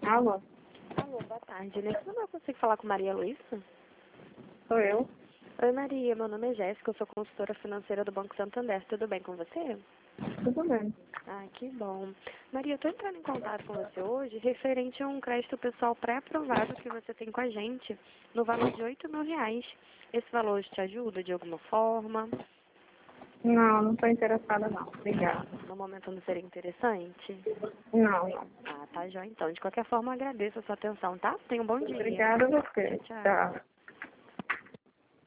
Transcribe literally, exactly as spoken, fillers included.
Alô, Alô, boa tarde. Nesse momento eu consigo falar com Maria Luísa? sou eu. Oi, Maria. Meu nome é Jéssica. Eu sou consultora financeira do Banco Santander. Tudo bem com você? Tudo bem. Ah, que bom. Maria, eu estou entrando em contato com você hoje referente a um crédito pessoal pré-aprovado que você tem com a gente no valor de oito mil reais. Esse valor te ajuda de alguma forma? Não, não estou interessada não. Obrigada. No momento não seria interessante? Não, não. Ah, tá, já então. De qualquer forma, eu agradeço a sua atenção, tá? Tenha um bom dia. Obrigada a você. Tchau. Tchau.